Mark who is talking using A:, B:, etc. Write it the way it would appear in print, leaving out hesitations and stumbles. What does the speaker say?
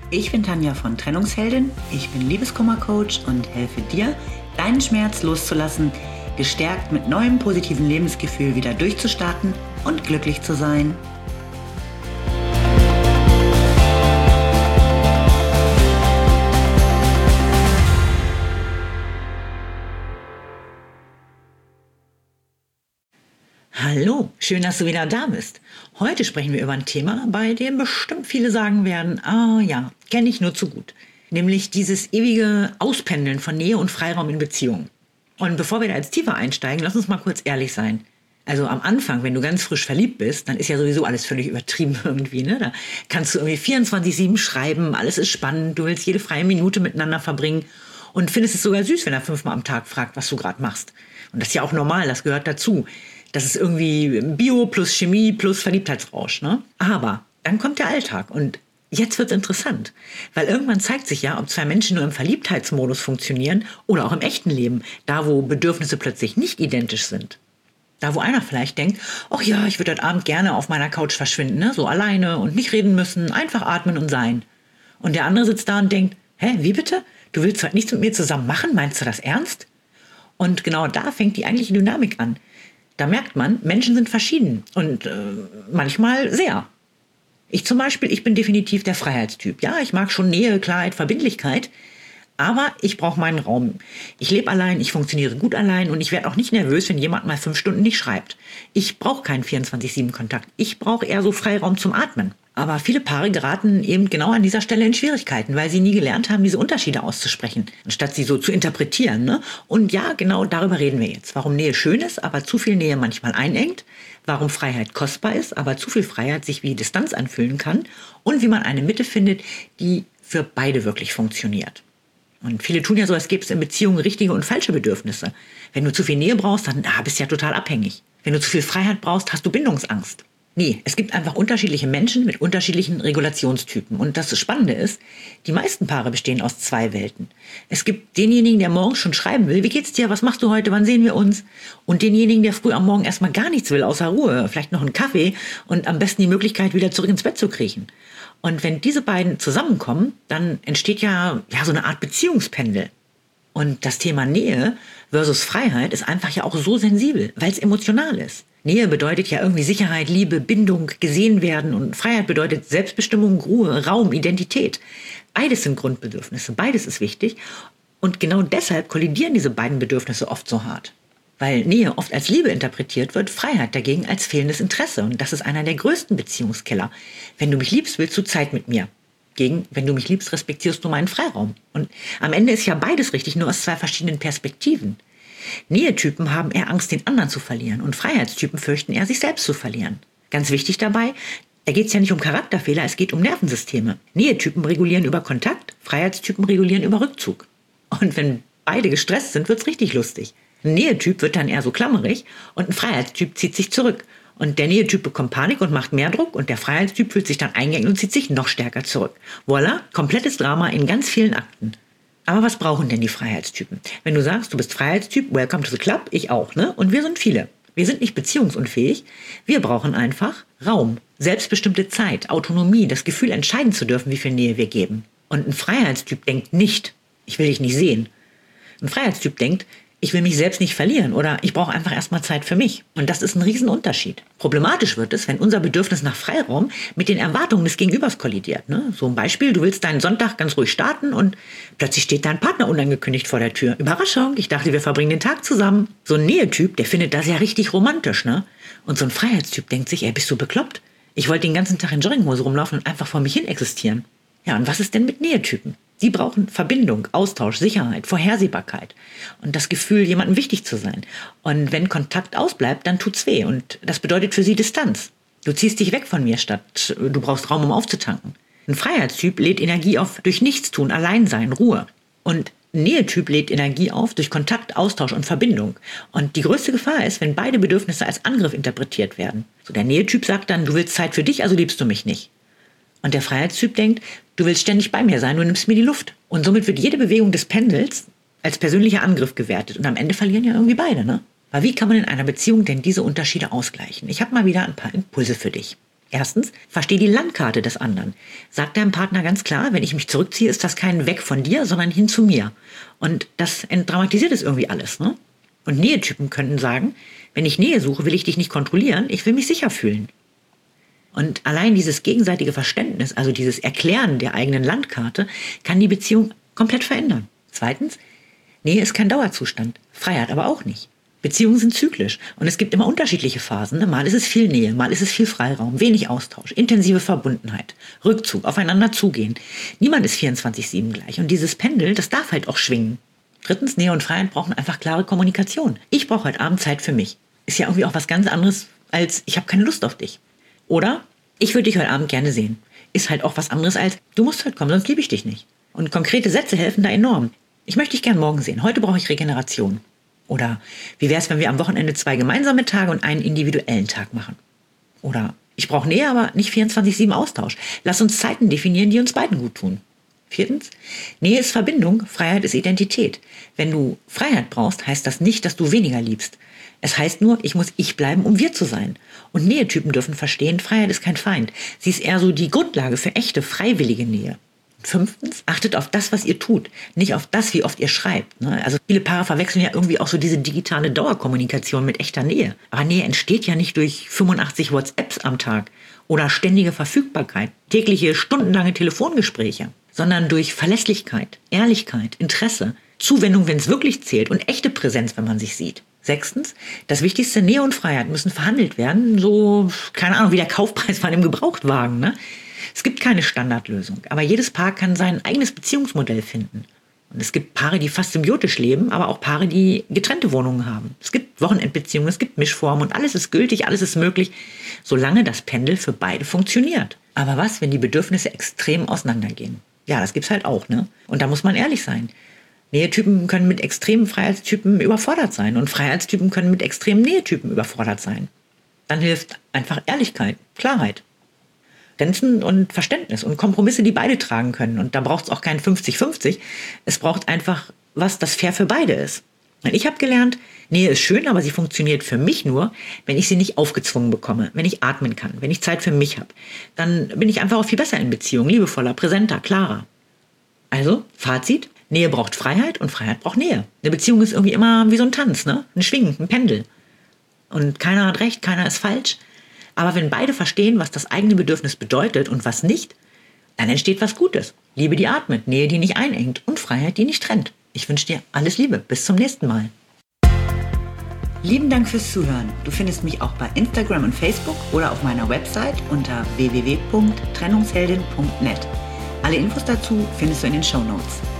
A: Ich bin Tanja von Trennungsheldin, ich bin Liebeskummer-Coach und helfe dir, deinen Schmerz loszulassen, gestärkt mit neuem positiven Lebensgefühl wieder durchzustarten und glücklich zu sein. Hallo, schön, dass du wieder da bist. Heute sprechen wir über ein Thema, bei dem bestimmt viele sagen werden, ja, kenne ich nur zu gut. Nämlich dieses ewige Auspendeln von Nähe und Freiraum in Beziehungen. Und bevor wir da jetzt tiefer einsteigen, lass uns mal kurz ehrlich sein. Also am Anfang, wenn du ganz frisch verliebt bist, dann ist ja sowieso alles völlig übertrieben irgendwie, ne? Da kannst du irgendwie 24/7 schreiben, alles ist spannend, du willst jede freie Minute miteinander verbringen und findest es sogar süß, wenn er 5-mal am Tag fragt, was du gerade machst. Und das ist ja auch normal, das gehört dazu. Das ist irgendwie Bio plus Chemie plus Verliebtheitsrausch, ne? Aber dann kommt der Alltag und jetzt wird's interessant, weil irgendwann zeigt sich ja, ob zwei Menschen nur im Verliebtheitsmodus funktionieren oder auch im echten Leben, da wo Bedürfnisse plötzlich nicht identisch sind. Da wo einer vielleicht denkt, ach ja, ich würde heute Abend gerne auf meiner Couch verschwinden, ne? So alleine und nicht reden müssen, einfach atmen und sein. Und der andere sitzt da und denkt, hä, wie bitte? Du willst heute nichts mit mir zusammen machen? Meinst du das ernst? Und genau da fängt die eigentliche Dynamik an. Da merkt man, Menschen sind verschieden und manchmal sehr. Ich zum Beispiel, ich bin definitiv der Freiheitstyp. Ja, ich mag schon Nähe, Klarheit, Verbindlichkeit, aber ich brauche meinen Raum. Ich lebe allein, ich funktioniere gut allein und ich werde auch nicht nervös, wenn jemand mal 5 Stunden nicht schreibt. Ich brauche keinen 24/7-Kontakt. Ich brauche eher so Freiraum zum Atmen. Aber viele Paare geraten eben genau an dieser Stelle in Schwierigkeiten, weil sie nie gelernt haben, diese Unterschiede auszusprechen, anstatt sie so zu interpretieren, ne? Und ja, genau darüber reden wir jetzt. Warum Nähe schön ist, aber zu viel Nähe manchmal einengt. Warum Freiheit kostbar ist, aber zu viel Freiheit sich wie Distanz anfühlen kann. Und wie man eine Mitte findet, die für beide wirklich funktioniert. Und viele tun ja so, als gäbe es in Beziehungen richtige und falsche Bedürfnisse. Wenn du zu viel Nähe brauchst, dann bist du ja total abhängig. Wenn du zu viel Freiheit brauchst, hast du Bindungsangst. Nee, es gibt einfach unterschiedliche Menschen mit unterschiedlichen Regulationstypen. Und das Spannende ist, die meisten Paare bestehen aus 2 Welten. Es gibt denjenigen, der morgens schon schreiben will, wie geht's dir, was machst du heute, wann sehen wir uns? Und denjenigen, der früh am Morgen erstmal gar nichts will, außer Ruhe, vielleicht noch einen Kaffee und am besten die Möglichkeit, wieder zurück ins Bett zu kriechen. Und wenn diese beiden zusammenkommen, dann entsteht ja so eine Art Beziehungspendel. Und das Thema Nähe versus Freiheit ist einfach ja auch so sensibel, weil es emotional ist. Nähe bedeutet ja irgendwie Sicherheit, Liebe, Bindung, gesehen werden und Freiheit bedeutet Selbstbestimmung, Ruhe, Raum, Identität. Beides sind Grundbedürfnisse, beides ist wichtig und genau deshalb kollidieren diese beiden Bedürfnisse oft so hart. Weil Nähe oft als Liebe interpretiert wird, Freiheit dagegen als fehlendes Interesse und das ist einer der größten Beziehungskiller. Wenn du mich liebst, willst du Zeit mit mir. Wenn du mich liebst, respektierst du meinen Freiraum. Und am Ende ist ja beides richtig, nur aus 2 verschiedenen Perspektiven. Nähetypen haben eher Angst, den anderen zu verlieren und Freiheitstypen fürchten eher, sich selbst zu verlieren. Ganz wichtig dabei, da geht es ja nicht um Charakterfehler, es geht um Nervensysteme. Nähetypen regulieren über Kontakt, Freiheitstypen regulieren über Rückzug. Und wenn beide gestresst sind, wird's richtig lustig. Ein Nähetyp wird dann eher so klammerig und ein Freiheitstyp zieht sich zurück. Und der Nähetyp bekommt Panik und macht mehr Druck und der Freiheitstyp fühlt sich dann eingeengt und zieht sich noch stärker zurück. Voilà, komplettes Drama in ganz vielen Akten. Aber was brauchen denn die Freiheitstypen? Wenn du sagst, du bist Freiheitstyp, welcome to the club, ich auch, ne? Und wir sind viele. Wir sind nicht beziehungsunfähig. Wir brauchen einfach Raum, selbstbestimmte Zeit, Autonomie, das Gefühl, entscheiden zu dürfen, wie viel Nähe wir geben. Und ein Freiheitstyp denkt nicht, ich will dich nicht sehen. Ein Freiheitstyp denkt, ich will mich selbst nicht verlieren oder ich brauche einfach erstmal Zeit für mich. Und das ist ein Riesenunterschied. Problematisch wird es, wenn unser Bedürfnis nach Freiraum mit den Erwartungen des Gegenübers kollidiert. Ne? So ein Beispiel, du willst deinen Sonntag ganz ruhig starten und plötzlich steht dein Partner unangekündigt vor der Tür. Überraschung, ich dachte, wir verbringen den Tag zusammen. So ein Nähetyp, der findet das ja richtig romantisch. Ne? Und so ein Freiheitstyp denkt sich, ey, bist du bekloppt? Ich wollte den ganzen Tag in Jogginghose rumlaufen und einfach vor mich hin existieren. Ja, und was ist denn mit Nähetypen? Sie brauchen Verbindung, Austausch, Sicherheit, Vorhersehbarkeit und das Gefühl, jemandem wichtig zu sein. Und wenn Kontakt ausbleibt, dann tut's weh und das bedeutet für sie Distanz. Du ziehst dich weg von mir, statt du brauchst Raum, um aufzutanken. Ein Freiheitstyp lädt Energie auf durch Nichtstun, Alleinsein, Ruhe. Und ein Nähetyp lädt Energie auf durch Kontakt, Austausch und Verbindung. Und die größte Gefahr ist, wenn beide Bedürfnisse als Angriff interpretiert werden. So, der Nähetyp sagt dann, du willst Zeit für dich, also liebst du mich nicht. Und der Freiheitstyp denkt, du willst ständig bei mir sein, du nimmst mir die Luft. Und somit wird jede Bewegung des Pendels als persönlicher Angriff gewertet. Und am Ende verlieren ja irgendwie beide, ne? Aber wie kann man in einer Beziehung denn diese Unterschiede ausgleichen? Ich habe mal wieder ein paar Impulse für dich. Erstens, versteh die Landkarte des anderen. Sag deinem Partner ganz klar, wenn ich mich zurückziehe, ist das kein Weg von dir, sondern hin zu mir. Und das entdramatisiert es irgendwie alles, ne? Und Nähetypen könnten sagen, wenn ich Nähe suche, will ich dich nicht kontrollieren, ich will mich sicher fühlen. Und allein dieses gegenseitige Verständnis, also dieses Erklären der eigenen Landkarte, kann die Beziehung komplett verändern. Zweitens, Nähe ist kein Dauerzustand, Freiheit aber auch nicht. Beziehungen sind zyklisch und es gibt immer unterschiedliche Phasen. Mal ist es viel Nähe, mal ist es viel Freiraum, wenig Austausch, intensive Verbundenheit, Rückzug, aufeinander zugehen. Niemand ist 24/7 gleich und dieses Pendel, das darf halt auch schwingen. Drittens, Nähe und Freiheit brauchen einfach klare Kommunikation. Ich brauche heute Abend Zeit für mich. Ist ja irgendwie auch was ganz anderes als ich habe keine Lust auf dich. Oder ich würde dich heute Abend gerne sehen. Ist halt auch was anderes als du musst heute kommen, sonst liebe ich dich nicht. Und konkrete Sätze helfen da enorm. Ich möchte dich gern morgen sehen. Heute brauche ich Regeneration. Oder wie wäre es, wenn wir am Wochenende 2 gemeinsame Tage und einen individuellen Tag machen? Oder ich brauche Nähe, aber nicht 24/7 Austausch. Lass uns Zeiten definieren, die uns beiden gut tun. Viertens, Nähe ist Verbindung, Freiheit ist Identität. Wenn du Freiheit brauchst, heißt das nicht, dass du weniger liebst. Es heißt nur, ich muss ich bleiben, um wir zu sein. Und Nähetypen dürfen verstehen, Freiheit ist kein Feind. Sie ist eher so die Grundlage für echte, freiwillige Nähe. Fünftens, achtet auf das, was ihr tut, nicht auf das, wie oft ihr schreibt. Also viele Paare verwechseln ja irgendwie auch so diese digitale Dauerkommunikation mit echter Nähe. Aber Nähe entsteht ja nicht durch 85 WhatsApps am Tag oder ständige Verfügbarkeit, tägliche, stundenlange Telefongespräche, sondern durch Verlässlichkeit, Ehrlichkeit, Interesse, Zuwendung, wenn es wirklich zählt und echte Präsenz, wenn man sich sieht. Sechstens, das Wichtigste, Nähe und Freiheit müssen verhandelt werden, so, keine Ahnung, wie der Kaufpreis von einem Gebrauchtwagen, ne? Es gibt keine Standardlösung, aber jedes Paar kann sein eigenes Beziehungsmodell finden. Und es gibt Paare, die fast symbiotisch leben, aber auch Paare, die getrennte Wohnungen haben. Es gibt Wochenendbeziehungen, es gibt Mischformen und alles ist gültig, alles ist möglich, solange das Pendel für beide funktioniert. Aber was, wenn die Bedürfnisse extrem auseinandergehen? Ja, das gibt's halt auch, ne? Und da muss man ehrlich sein. Nähetypen können mit extremen Freiheitstypen überfordert sein und Freiheitstypen können mit extremen Nähetypen überfordert sein. Dann hilft einfach Ehrlichkeit, Klarheit. Grenzen und Verständnis und Kompromisse, die beide tragen können. Und da braucht es auch kein 50-50. Es braucht einfach was, das fair für beide ist. Und ich habe gelernt, Nähe ist schön, aber sie funktioniert für mich nur, wenn ich sie nicht aufgezwungen bekomme, wenn ich atmen kann, wenn ich Zeit für mich habe. Dann bin ich einfach auch viel besser in Beziehung, liebevoller, präsenter, klarer. Also, Fazit, Nähe braucht Freiheit und Freiheit braucht Nähe. Eine Beziehung ist irgendwie immer wie so ein Tanz, ne? Ein Schwingen, ein Pendel. Und keiner hat recht, keiner ist falsch. Aber wenn beide verstehen, was das eigene Bedürfnis bedeutet und was nicht, dann entsteht was Gutes. Liebe, die atmet, Nähe, die nicht einengt und Freiheit, die nicht trennt. Ich wünsche dir alles Liebe. Bis zum nächsten Mal. Lieben Dank fürs Zuhören. Du findest mich auch bei Instagram und Facebook oder auf meiner Website unter www.trennungsheldin.net. Alle Infos dazu findest du in den Shownotes.